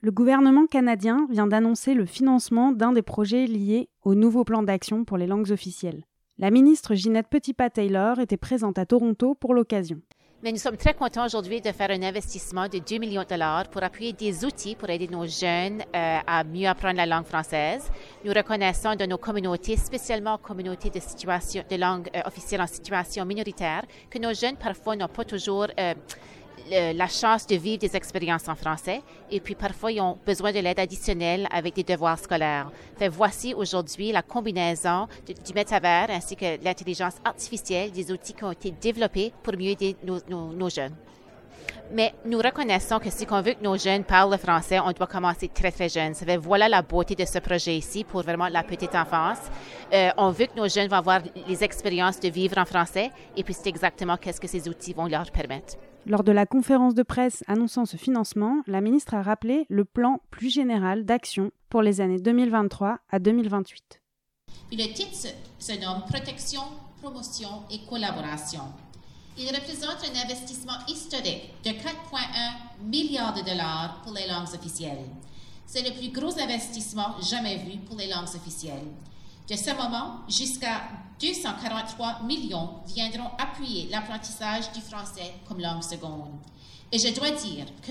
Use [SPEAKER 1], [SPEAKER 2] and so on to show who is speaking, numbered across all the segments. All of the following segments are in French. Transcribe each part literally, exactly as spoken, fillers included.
[SPEAKER 1] Le gouvernement canadien vient d'annoncer le financement d'un des projets liés au nouveau plan d'action pour les langues officielles. La ministre Ginette Petitpas-Taylor était présente à Toronto pour l'occasion.
[SPEAKER 2] Mais nous sommes très contents aujourd'hui de faire un investissement de deux millions de dollars pour appuyer des outils pour aider nos jeunes euh, à mieux apprendre la langue française. Nous reconnaissons de nos communautés, spécialement communautés de, situation, de langue euh, officielle en situation minoritaire, que nos jeunes parfois n'ont pas toujours euh, le, la chance de vivre des expériences en français et puis parfois ils ont besoin de l'aide additionnelle avec des devoirs scolaires. Fait, voici aujourd'hui la combinaison de, du métavers ainsi que l'intelligence artificielle, des outils qui ont été développés pour mieux aider nos, nos, nos jeunes. Mais nous reconnaissons que si on veut que nos jeunes parlent le français, on doit commencer très, très jeune. Ça fait, voilà la beauté de ce projet ici pour vraiment la petite enfance. Euh, on veut que nos jeunes vont avoir les expériences de vivre en français et puis c'est exactement qu'est-ce que ces outils vont leur permettre.
[SPEAKER 1] Lors de la conférence de presse annonçant ce financement, la ministre a rappelé le plan plus général d'action pour les années deux mille vingt-trois à deux mille vingt-huit.
[SPEAKER 3] Puis le titre se, se nomme « Protection, promotion et collaboration ». Il représente un investissement historique de quatre virgule un milliards de dollars pour les langues officielles. C'est le plus gros investissement jamais vu pour les langues officielles. De ce moment, jusqu'à deux cent quarante-trois millions viendront appuyer l'apprentissage du français comme langue seconde. Et je dois dire que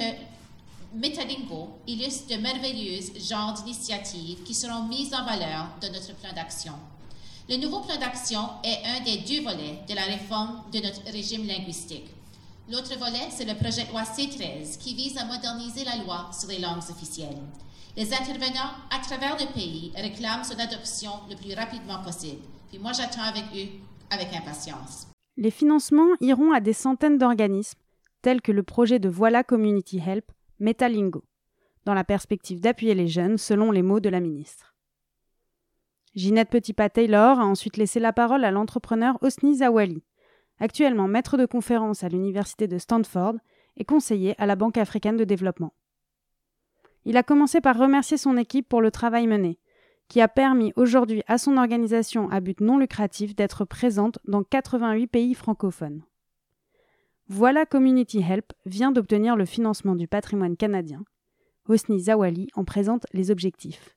[SPEAKER 3] Metalingo illustre de merveilleuses genres d'initiatives qui seront mises en valeur dans notre plan d'action. Le nouveau plan d'action est un des deux volets de la réforme de notre régime linguistique. L'autre volet, c'est le projet de loi C treize qui vise à moderniser la loi sur les langues officielles. Les intervenants à travers le pays réclament son adoption le plus rapidement possible. Puis moi, j'attends avec eux avec impatience.
[SPEAKER 1] Les financements iront à des centaines d'organismes, tels que le projet de Voilà Community Help, Metalingo, dans la perspective d'appuyer les jeunes, selon les mots de la ministre. Ginette Petitpas-Taylor a ensuite laissé la parole à l'entrepreneur Hosni Zawali, actuellement maître de conférence à l'université de Stanford et conseiller à la Banque africaine de développement. Il a commencé par remercier son équipe pour le travail mené, qui a permis aujourd'hui à son organisation à but non lucratif d'être présente dans quatre-vingt-huit pays francophones. Voilà Community Help vient d'obtenir le financement du patrimoine canadien. Hosni Zawali en présente les objectifs.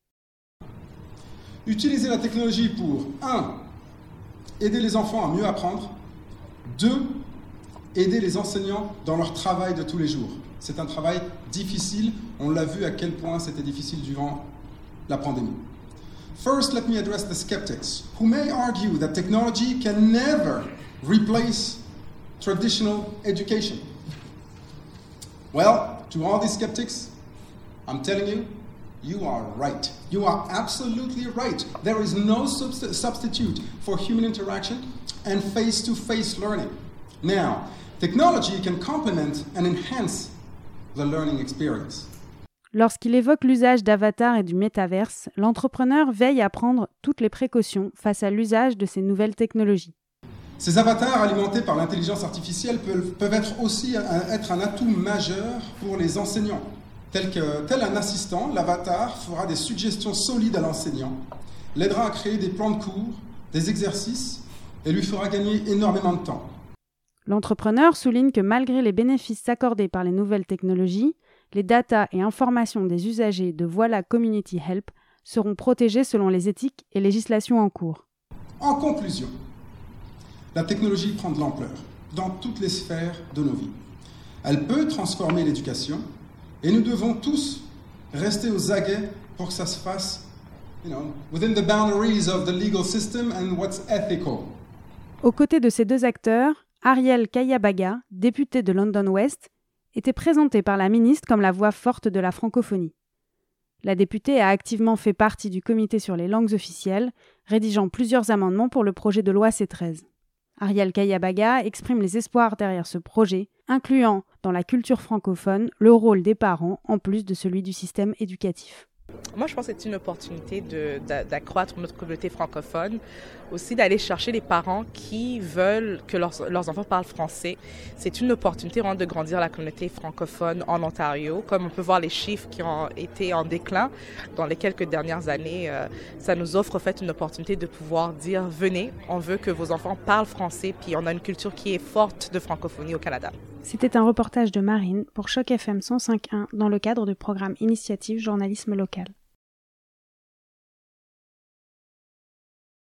[SPEAKER 4] Utiliser la technologie pour un aider les enfants à mieux apprendre, deux aider les enseignants dans leur travail de tous les jours. C'est un travail difficile. On l'a vu à quel point c'était difficile durant la pandémie. First, let me address the skeptics who may argue that technology can never replace traditional education. Well, to all these skeptics, I'm telling you, you are right. You are absolutely right. There is no subst- substitute for human interaction and face-to-face learning. Now, technology can complement and enhance the learning experience.
[SPEAKER 1] Lorsqu'il évoque l'usage d'avatars et du métaverse, l'entrepreneur veille à prendre toutes les précautions face à l'usage de ces nouvelles technologies.
[SPEAKER 4] Ces avatars alimentés par l'intelligence artificielle peuvent, peuvent être aussi un, être un atout majeur pour les enseignants. Tel, que, tel un assistant, l'avatar fera des suggestions solides à l'enseignant, l'aidera à créer des plans de cours, des exercices et lui fera gagner énormément de temps.
[SPEAKER 1] L'entrepreneur souligne que malgré les bénéfices accordés par les nouvelles technologies, les datas et informations des usagers de Voilà Community Help seront protégés selon les éthiques et législations en cours.
[SPEAKER 4] En conclusion, la technologie prend de l'ampleur dans toutes les sphères de nos vies. Elle peut transformer l'éducation et nous devons tous rester aux aguets pour que ça se fasse, you know, within the boundaries of the legal system and what's ethical.
[SPEAKER 1] Aux côtés de ces deux acteurs, Ariel Kayyabaga, députée de London West, était présentée par la ministre comme la voix forte de la francophonie. La députée a activement fait partie du comité sur les langues officielles, rédigeant plusieurs amendements pour le projet de loi C treize. Ariel Kayyabaga exprime les espoirs derrière ce projet, incluant dans la culture francophone le rôle des parents en plus de celui du système éducatif.
[SPEAKER 5] Moi, je pense que c'est une opportunité de, de, d'accroître notre communauté francophone, aussi d'aller chercher les parents qui veulent que leurs, leurs enfants parlent français. C'est une opportunité vraiment de grandir la communauté francophone en Ontario. Comme on peut voir les chiffres qui ont été en déclin dans les quelques dernières années, euh, ça nous offre en fait une opportunité de pouvoir dire « Venez, on veut que vos enfants parlent français, puis on a une culture qui est forte de francophonie au Canada ».
[SPEAKER 1] C'était un reportage de Marine pour Choc F M cent cinq point un dans le cadre du programme Initiative Journalisme Local.